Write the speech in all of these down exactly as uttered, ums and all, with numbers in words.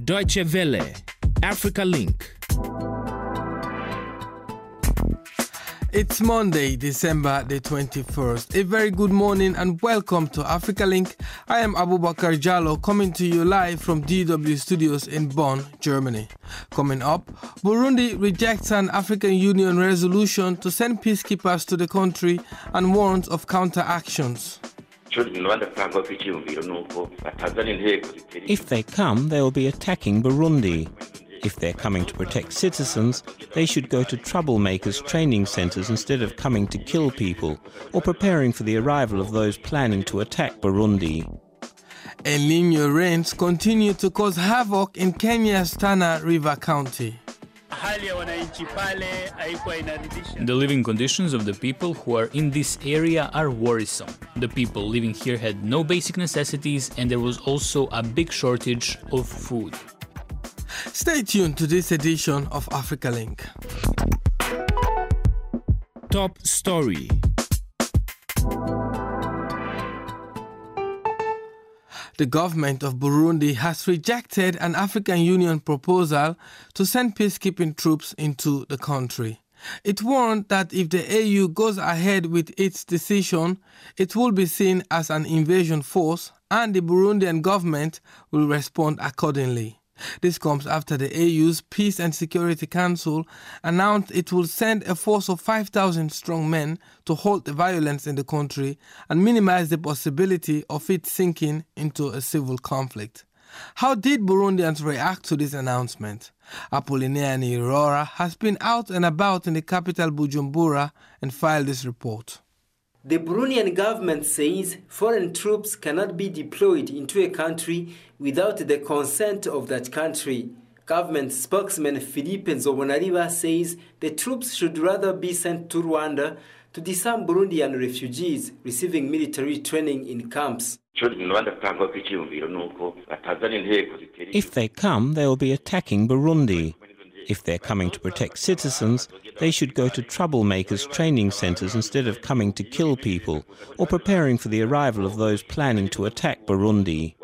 Deutsche Welle, Africa Link. It's Monday, December the twenty-first. A very good morning and welcome to Africa Link. I am Abubakar Jallo coming to you live from D W Studios in Bonn, Germany. Coming up, Burundi rejects an African Union resolution to send peacekeepers to the country and warns of counter-actions. If they come, they will be attacking Burundi. If they're coming to protect citizens, they should go to troublemakers' training centres instead of coming to kill people or preparing for the arrival of those planning to attack Burundi. El Niño rains continue to cause havoc in Kenya's Tana River County. The living conditions of the people who are in this area are worrisome. The people living here had no basic necessities, and there was also a big shortage of food. Stay tuned to this edition of Africa Link. Top story. The government of Burundi has rejected an African Union proposal to send peacekeeping troops into the country. It warned that if the A U goes ahead with its decision, it will be seen as an invasion force and the Burundian government will respond accordingly. This comes after the A U's Peace and Security Council announced it will send a force of five thousand strong men to halt the violence in the country and minimize the possibility of it sinking into a civil conflict. How did Burundians react to this announcement? Apollinaire Nirora has been out and about in the capital Bujumbura and filed this report. The Burundian government says foreign troops cannot be deployed into a country without the consent of that country. Government spokesman Philippe Nzobonariba says the troops should rather be sent to Rwanda to disarm Burundian refugees receiving military training in camps. If they come, they will be attacking Burundi. If they're coming to protect citizens, they should go to troublemakers' training centres instead of coming to kill people or preparing for the arrival of those planning to attack Burundi.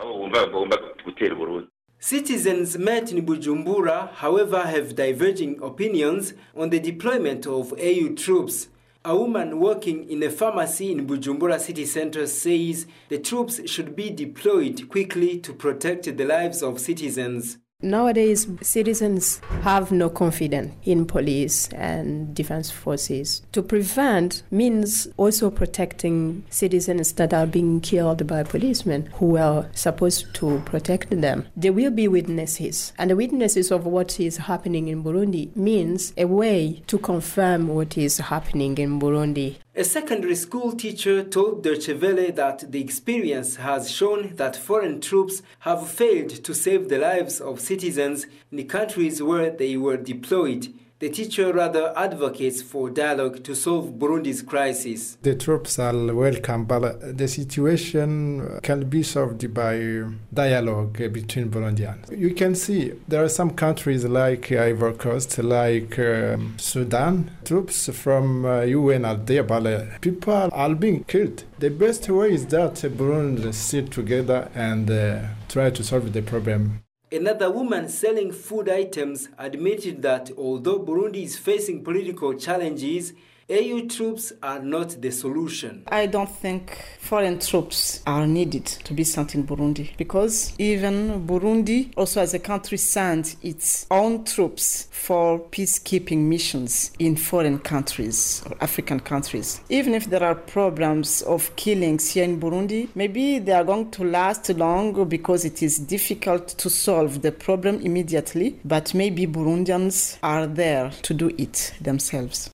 Citizens met in Bujumbura, however, have diverging opinions on the deployment of A U troops. A woman working in a pharmacy in Bujumbura city centre says the troops should be deployed quickly to protect the lives of citizens. Nowadays, citizens have no confidence in police and defense forces. To prevent means also protecting citizens that are being killed by policemen who are supposed to protect them. There will be witnesses, and the witnesses of what is happening in Burundi means a way to confirm what is happening in Burundi. A secondary school teacher told Deutsche Welle that the experience has shown that foreign troops have failed to save the lives of citizens in the countries where they were deployed. The teacher rather advocates for dialogue to solve Burundi's crisis. The troops are welcome, but the situation can be solved by dialogue between Burundians. You can see there are some countries like Ivory Coast, like um, Sudan. Troops from uh, U N are there, but uh, people are being killed. The best way is that Burundi sit together and uh, try to solve the problem. Another woman selling food items admitted that although Burundi is facing political challenges, A U troops are not the solution. I don't think foreign troops are needed to be sent in Burundi because even Burundi also as a country sends its own troops for peacekeeping missions in foreign countries or African countries. Even if there are problems of killings here in Burundi, maybe they are going to last long because it is difficult to solve the problem immediately, but maybe Burundians are there to do it themselves.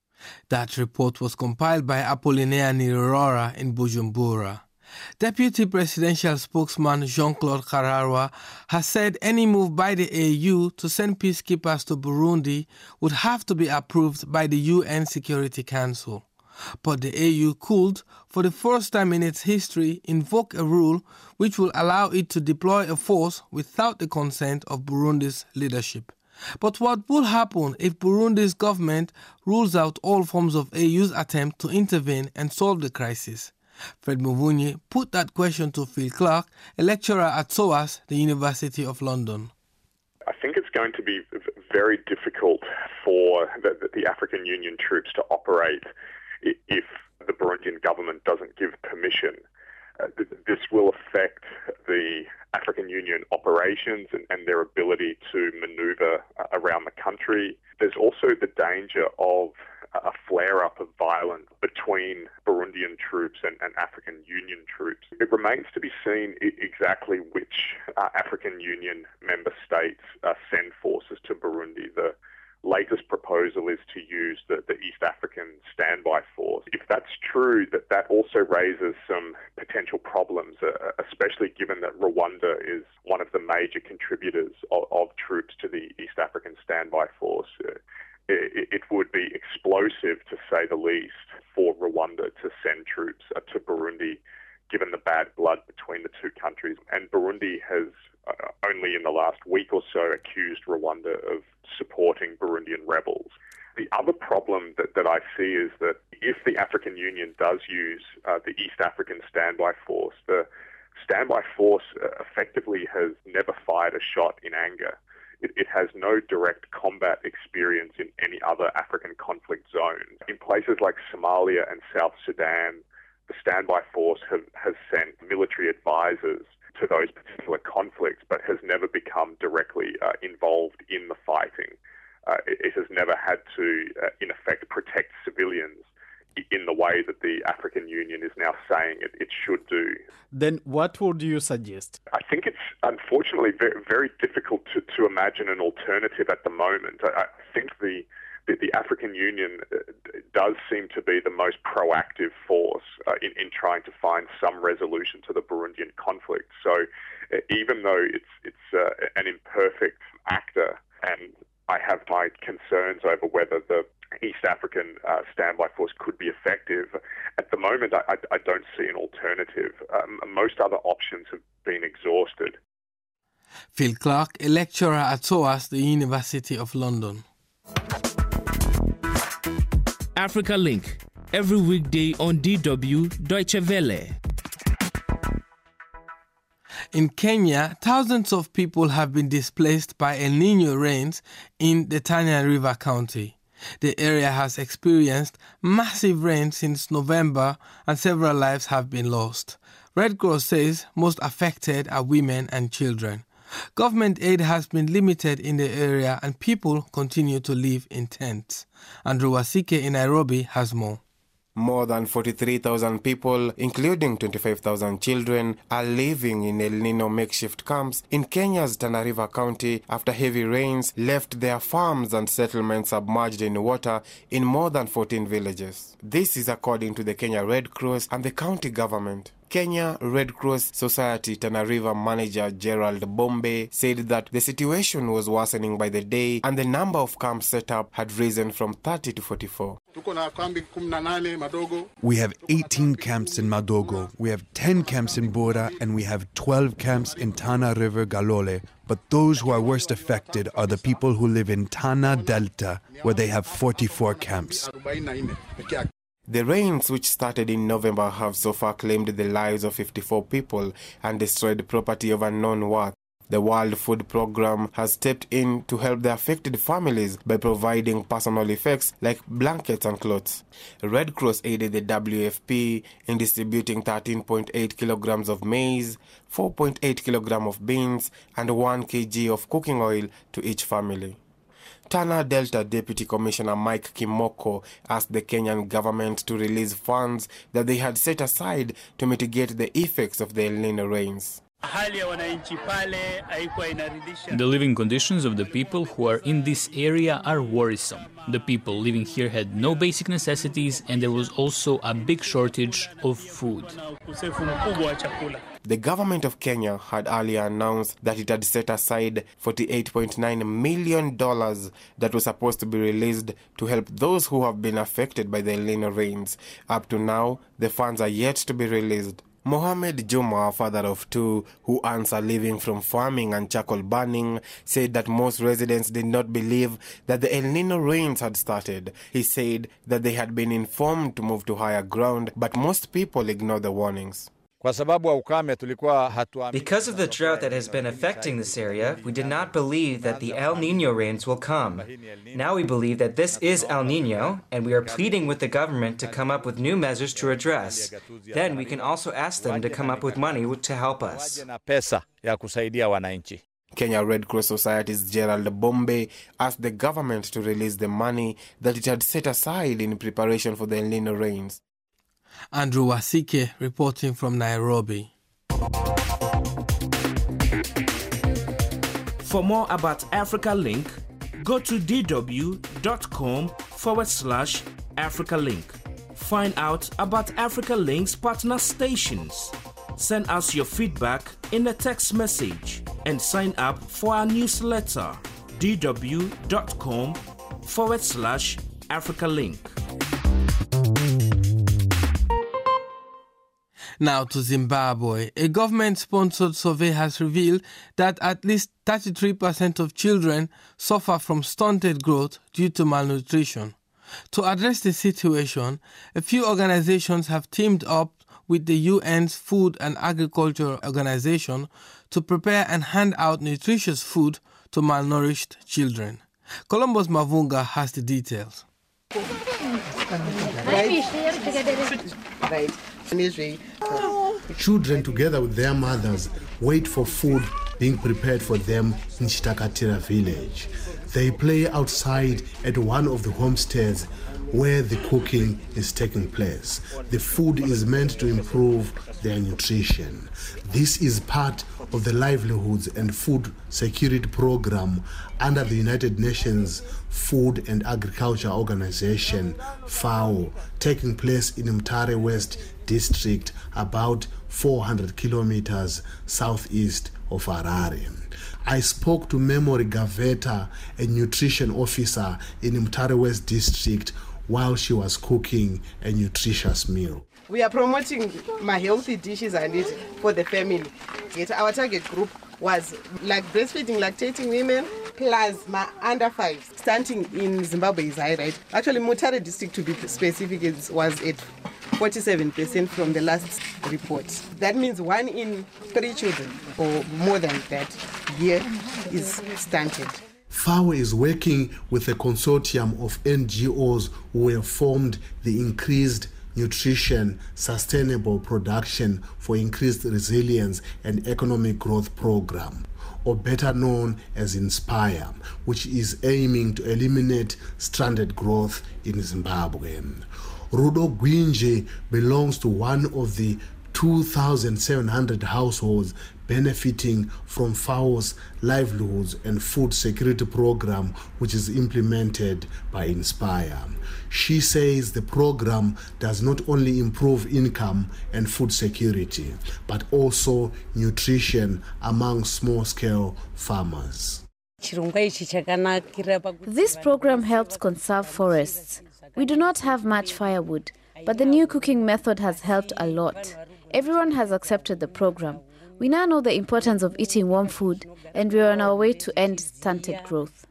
That report was compiled by Apollinaire Nirora in Bujumbura. Deputy Presidential Spokesman Jean-Claude Kararwa has said any move by the A U to send peacekeepers to Burundi would have to be approved by the U N Security Council. But the A U could, for the first time in its history, invoke a rule which will allow it to deploy a force without the consent of Burundi's leadership. But what will happen if Burundi's government rules out all forms of A U's attempt to intervene and solve the crisis? Fred Muvunyi put that question to Phil Clark, a lecturer at SOAS, the University of London. going to be very difficult for the, the African Union troops to operate if the Burundian government doesn't give permission. Uh, this will affect the African Union operations and, and their ability to maneuver uh, around the country. There's also the danger of a flare-up of violence between Burundian troops and, and African Union troops. It remains to be seen I- exactly which uh, African Union member states uh, send forces to Burundi. The latest proposal is to use the, the East African Standby Force. If that's true, that that also raises some potential problems, uh, especially given that Rwanda is one of the major contributors of, of troops to the East African Standby Force. Uh, it, it would be explosive, to say the least, for Rwanda to send troops uh, to Burundi, given the bad blood between the two countries. And Burundi has uh, only in the last week or so accused Rwanda of supporting Burundian rebels. The other problem that, that I see is that if the African Union does use uh, the East African Standby Force, the Standby Force uh, effectively has never fired a shot in anger. It, it has no direct combat experience in any other African conflict zone. In places like Somalia and South Sudan, the Standby Force have, has sent military advisors to those particular conflicts, but has never become directly uh, involved in the fighting. Uh, it, it has never had to, uh, in effect, protect civilians in the way that the African Union is now saying it, it should do. Then what would you suggest? I think it's unfortunately very, very difficult to, to imagine an alternative at the moment. I, I think the, the, the African Union does seem to be the most proactive force uh, in, in trying to find some resolution to the Burundian conflict. So uh, even though it's, it's uh, an imperfect actor, and I have my concerns over whether the East African uh, Standby Force could be effective, at the moment I, I, I don't see an alternative. Um, most other options have been exhausted. Phil Clark, a lecturer at SOAS, the University of London. Africa Link, every weekday on D W Deutsche Welle. In Kenya, thousands of people have been displaced by El Niño rains in the Tana River County. The area has experienced massive rain since November and several lives have been lost. Red Cross says most affected are women and children. Government aid has been limited in the area and people continue to live in tents. Andrew Wasike in Nairobi has more. More than forty-three thousand people, including twenty-five thousand children, are living in El Nino makeshift camps in Kenya's Tana River County after heavy rains left their farms and settlements submerged in water in more than fourteen villages. This is according to the Kenya Red Cross and the county government. Kenya Red Cross Society Tana River manager Gerald Bombe said that the situation was worsening by the day and the number of camps set up had risen from thirty to forty-four. We have eighteen camps in Madogo, we have ten camps in Bora, and we have twelve camps in Tana River Galole. But those who are worst affected are the people who live in Tana Delta, where they have forty-four camps. The rains, which started in November, have so far claimed the lives of fifty-four people and destroyed property of unknown worth. The World Food Programme has stepped in to help the affected families by providing personal effects like blankets and clothes. Red Cross aided the W F P in distributing thirteen point eight kilograms of maize, four point eight kilograms of beans, and one kilogram of cooking oil to each family. Tana Delta Deputy Commissioner Mike Kimoko asked the Kenyan government to release funds that they had set aside to mitigate the effects of the El Nino rains. The living conditions of the people who are in this area are worrisome. The people living here had no basic necessities, and there was also a big shortage of food. The government of Kenya had earlier announced that it had set aside forty-eight point nine million dollars that was supposed to be released to help those who have been affected by the El Nino rains. Up to now, the funds are yet to be released. Mohamed Juma, a father of two who earns a living from farming and charcoal burning, said that most residents did not believe that the El Nino rains had started. He said that they had been informed to move to higher ground, but most people ignored the warnings. Because of the drought that has been affecting this area, we did not believe that the El Niño rains will come. Now we believe that this is El Niño, and we are pleading with the government to come up with new measures to address. Then we can also ask them to come up with money to help us. Kenya Red Cross Society's Gerald Bombe asked the government to release the money that it had set aside in preparation for the El Niño rains. Andrew Wasike reporting from Nairobi. For more about Africa Link, go to dw.com forward slash Africa Link. Find out about Africa Link's partner stations. Send us your feedback in a text message and sign up for our newsletter, dw.com forward slash Africa Link. Now to Zimbabwe. A government-sponsored survey has revealed that at least thirty-three percent of children suffer from stunted growth due to malnutrition. To address the situation, a few organizations have teamed up with the U N's Food and Agriculture Organization to prepare and hand out nutritious food to malnourished children. Columbus Mavunga has the details. Right. Children, together with their mothers, wait for food being prepared for them in Chitakatira village. They play outside at one of the homesteads where the cooking is taking place. The food is meant to improve their nutrition. This is part of the Livelihoods and Food Security Program under the United Nations Food and Agriculture Organization, FAO, taking place in Mtare West District, about four hundred kilometers southeast of Harare. I spoke to Memory Gaveta, a nutrition officer in Mtare West District, while she was cooking a nutritious meal. We are promoting my healthy dishes and it for the family. Our target group was like breastfeeding, lactating women, plus my under five. Stunting in Zimbabwe is high, right? Actually, Mutare district, to be specific, is, was at forty-seven percent from the last report. That means one in three children, or more than that, here is stunted. FAO is working with a consortium of N G Os who have formed the Increased Nutrition Sustainable Production for Increased Resilience and Economic Growth Program, or better known as INSPIRE, which is aiming to eliminate stranded growth in Zimbabwe. Rudo Gwinje belongs to one of the two thousand seven hundred households benefiting from FAO's Livelihoods and Food Security Program, which is implemented by INSPIRE. She says the program does not only improve income and food security, but also nutrition among small-scale farmers. This program helps conserve forests. We do not have much firewood, but the new cooking method has helped a lot. Everyone has accepted the program. We now know the importance of eating warm food, and we are on our way to end stunted growth.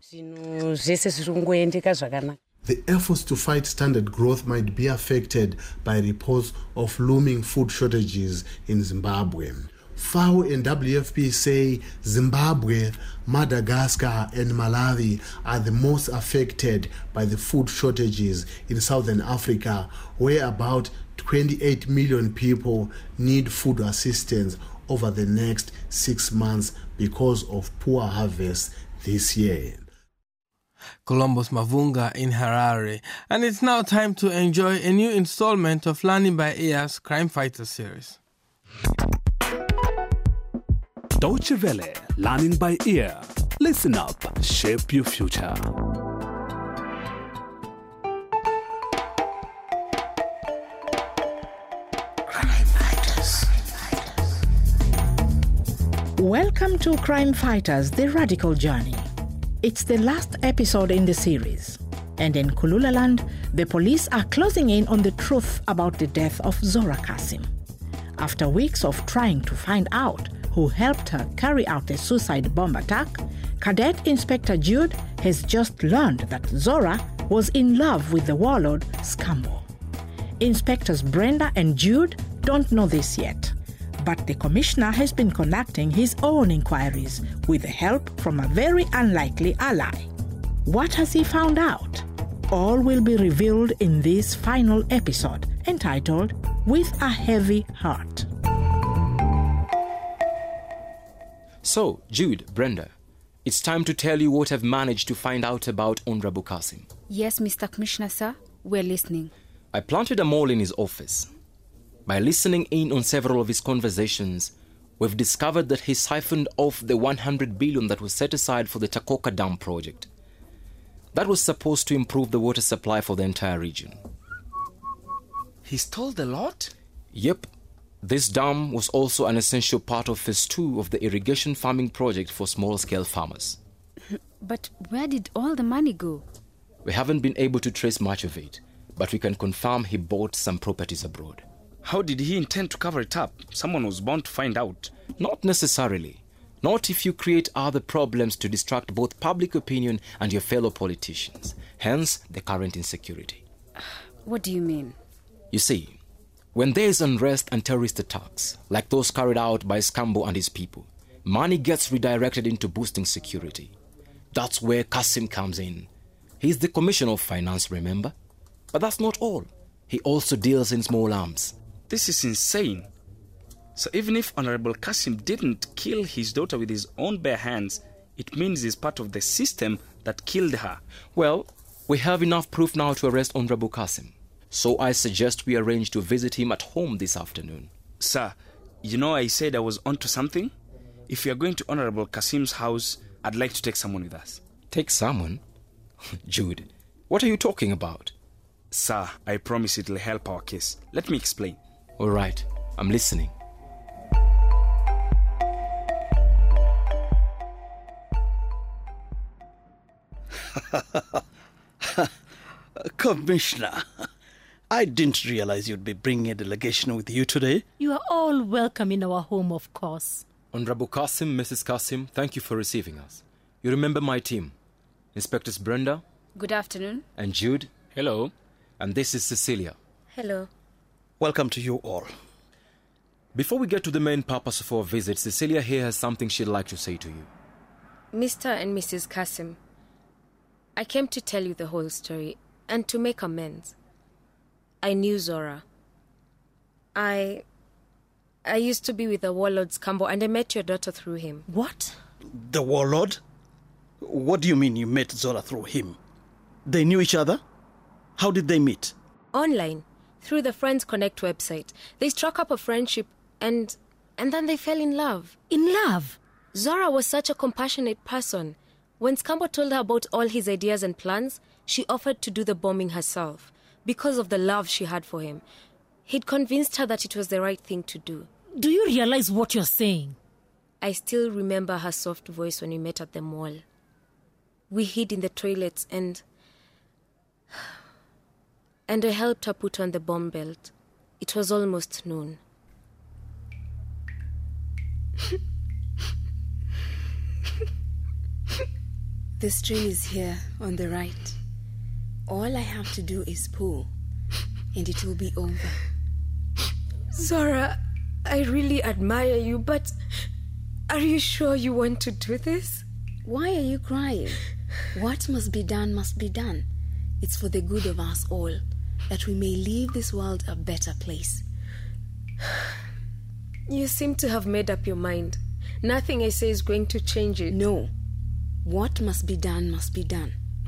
The efforts to fight stunted growth might be affected by reports of looming food shortages in Zimbabwe. FAO and W F P say Zimbabwe, Madagascar and Malawi are the most affected by the food shortages in Southern Africa, where about twenty-eight million people need food assistance over the next six months because of poor harvests this year. Columbus Mavunga in Harare. And it's now time to enjoy a new installment of Learning by Ear's Crime Fighter series. Deutsche Welle, Learning by Ear. Listen up, shape your future. Welcome to Crime Fighters, The Radical Journey. It's the last episode in the series. And in Kululaland, the police are closing in on the truth about the death of Zora Kasim. After weeks of trying to find out who helped her carry out the suicide bomb attack, Cadet Inspector Jude has just learned that Zora was in love with the warlord Scambo. Inspectors Brenda and Jude don't know this yet. But the commissioner has been conducting his own inquiries with the help from a very unlikely ally. What has he found out? All will be revealed in this final episode, entitled With a Heavy Heart. So, Jude, Brenda, it's time to tell you what I've managed to find out about Honorable Kassim. Yes, Mister Commissioner, sir. We're listening. I planted a mole in his office. By listening in on several of his conversations, we've discovered that he siphoned off the one hundred billion that was set aside for the Takoka Dam project. That was supposed to improve the water supply for the entire region. He stole the lot? Yep. This dam was also an essential part of phase two of the irrigation farming project for small-scale farmers. But where did all the money go? We haven't been able to trace much of it, but we can confirm he bought some properties abroad. How did he intend to cover it up? Someone was bound to find out. Not necessarily. Not if you create other problems to distract both public opinion and your fellow politicians. Hence, the current insecurity. What do you mean? You see, when there is unrest and terrorist attacks, like those carried out by Skambo and his people, money gets redirected into boosting security. That's where Kassim comes in. He's the Commissioner of Finance, remember? But that's not all. He also deals in small arms. This is insane. So even if Honorable Kassim didn't kill his daughter with his own bare hands, it means he's part of the system that killed her. Well, we have enough proof now to arrest Honorable Kassim. So I suggest we arrange to visit him at home this afternoon. Sir, you know I said I was onto something? If we are going to Honorable Kassim's house, I'd like to take someone with us. Take someone? Jude, what are you talking about? Sir, I promise it'll help our case. Let me explain. All right, I'm listening. Commissioner, I didn't realize you'd be bringing a delegation with you today. You are all welcome in our home, of course. Honorable Kassim, Missus Kassim, thank you for receiving us. You remember my team. Inspectors Brenda. Good afternoon. And Jude. Hello. And this is Cecilia. Hello. Welcome to you all. Before we get to the main purpose of our visit, Cecilia here has something she'd like to say to you. Mister and Missus Kassim, I came to tell you the whole story and to make amends. I knew Zora. I... I used to be with the warlord Skambo and I met your daughter through him. What? The warlord? What do you mean you met Zora through him? They knew each other? How did they meet? Online, through the Friends Connect website. They struck up a friendship and... and then they fell in love. In love? Zora was such a compassionate person. When Skambo told her about all his ideas and plans, she offered to do the bombing herself because of the love she had for him. He'd convinced her that it was the right thing to do. Do you realize what you're saying? I still remember her soft voice when we met at the mall. We hid in the toilets and... and I helped her put on the bomb belt. It was almost noon. The string is here on the right. All I have to do is pull, and it will be over. Zora, I really admire you, but are you sure you want to do this? Why are you crying? What must be done must be done. It's for the good of us all, that we may leave this world a better place. You seem to have made up your mind. Nothing I say is going to change it. No. What must be done must be done.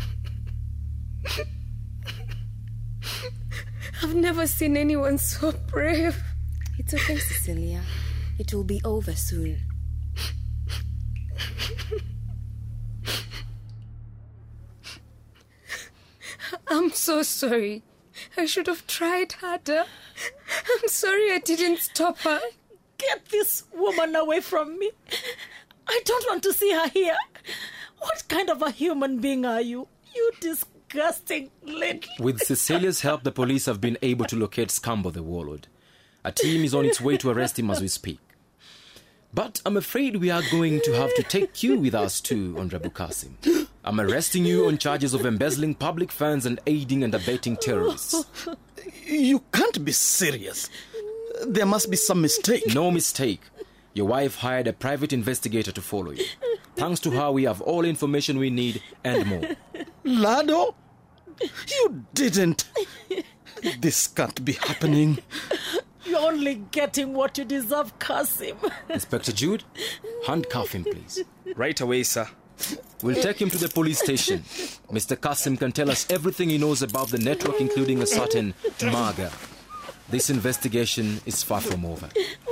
I've never seen anyone so brave. It's okay, Cecilia. It will be over soon. I'm so sorry. I should have tried harder. I'm sorry I didn't stop her. Get this woman away from me. I don't want to see her here. What kind of a human being are you? You disgusting little... With Cecilia's help, the police have been able to locate Skambo the warlord. A team is on its way to arrest him as we speak. But I'm afraid we are going to have to take you with us too, Honorable Kassim. I'm arresting you on charges of embezzling public funds and aiding and abetting terrorists. You can't be serious. There must be some mistake. No mistake. Your wife hired a private investigator to follow you. Thanks to her, we have all information we need and more. Lado? You didn't. This can't be happening. You're only getting what you deserve, Kasim. Inspector Jude, handcuff him, please. Right away, sir. We'll take him to the police station. Mister Kasim can tell us everything he knows about the network, including a certain Marga. This investigation is far from over.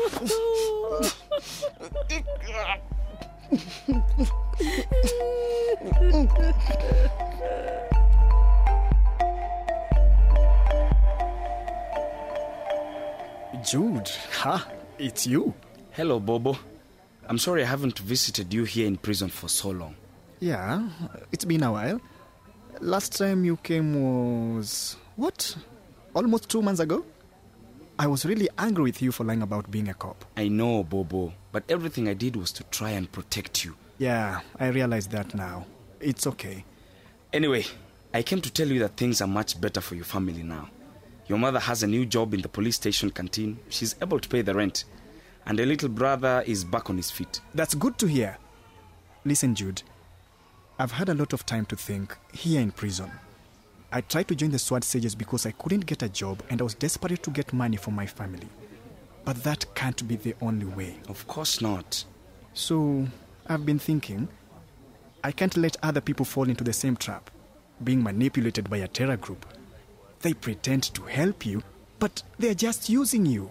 Jude, huh? It's you. Hello, Bobo. I'm sorry I haven't visited you here in prison for so long. Yeah, it's been a while. Last time you came was... what? Almost two months ago? I was really angry with you for lying about being a cop. I know, Bobo, but everything I did was to try and protect you. Yeah, I realize that now. It's okay. Anyway, I came to tell you that things are much better for your family now. Your mother has a new job in the police station canteen. She's able to pay the rent. And your little brother is back on his feet. That's good to hear. Listen, Jude. I've had a lot of time to think here in prison. I tried to join the SWAT Sages because I couldn't get a job and I was desperate to get money for my family. But that can't be the only way. Of course not. So, I've been thinking, I can't let other people fall into the same trap, being manipulated by a terror group. They pretend to help you, but they're just using you.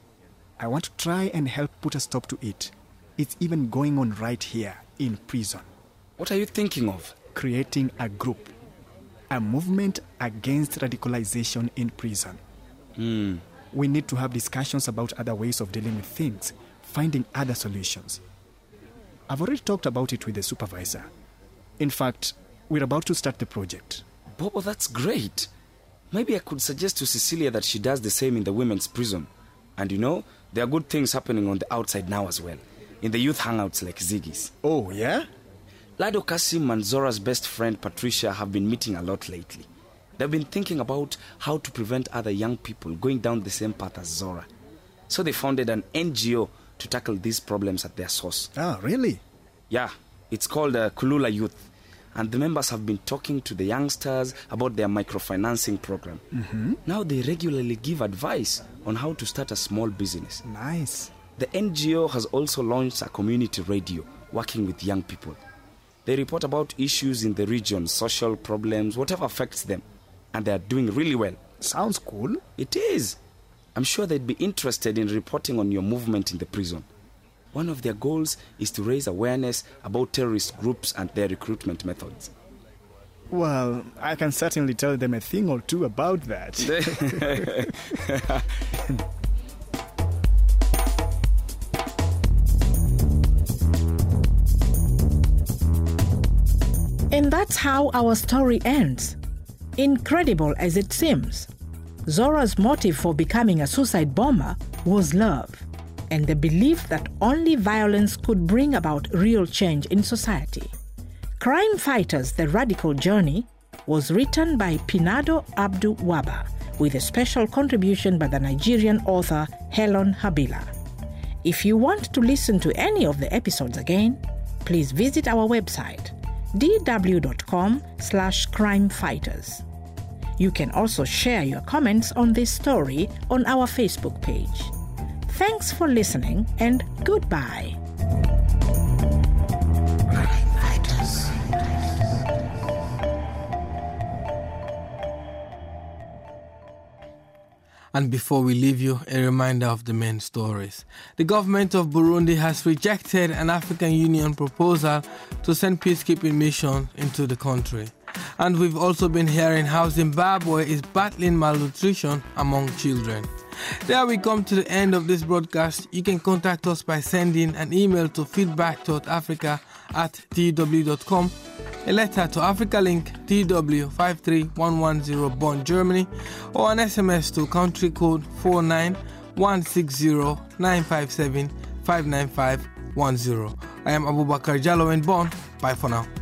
I want to try and help put a stop to it. It's even going on right here in prison. What are you thinking of? Creating a group. A movement against radicalization in prison. Hmm. We need to have discussions about other ways of dealing with things, finding other solutions. I've already talked about it with the supervisor. In fact, we're about to start the project. Bobo, that's great. Maybe I could suggest to Cecilia that she does the same in the women's prison. And you know, there are good things happening on the outside now as well. In the youth hangouts like Ziggy's. Oh, yeah? Lado Kasim and Zora's best friend Patricia have been meeting a lot lately. They've been thinking about how to prevent other young people going down the same path as Zora. So they founded an N G O to tackle these problems at their source. Ah, really? Yeah, it's called uh, Kulula Youth. And the members have been talking to the youngsters about their microfinancing program. Mm-hmm. Now they regularly give advice on how to start a small business. Nice. The N G O has also launched a community radio working with young people. They report about issues in the region, social problems, whatever affects them. And they are doing really well. Sounds cool. It is. I'm sure they'd be interested in reporting on your movement in the prison. One of their goals is to raise awareness about terrorist groups and their recruitment methods. Well, I can certainly tell them a thing or two about that. And that's how our story ends. Incredible as it seems, Zora's motive for becoming a suicide bomber was love, and the belief that only violence could bring about real change in society. Crime Fighters: The Radical Journey was written by Pinado Abdu Waba, with a special contribution by the Nigerian author Helen Habila. If you want to listen to any of the episodes again, please visit our website, d w dot com slash crime fighters. You can also share your comments on this story on our Facebook page. Thanks for listening and goodbye. And before we leave you, a reminder of the main stories. The government of Burundi has rejected an African Union proposal to send peacekeeping missions into the country. And we've also been hearing how Zimbabwe is battling malnutrition among children. There we come to the end of this broadcast. You can contact us by sending an email to feedback.africa at t w dot com, a letter to Africa Link T W five three one one zero Bonn, Germany, or an S M S to country code four nine one six zero nine five seven five nine five one zero. I am Abubakar Jallo in Bonn. Bye for now.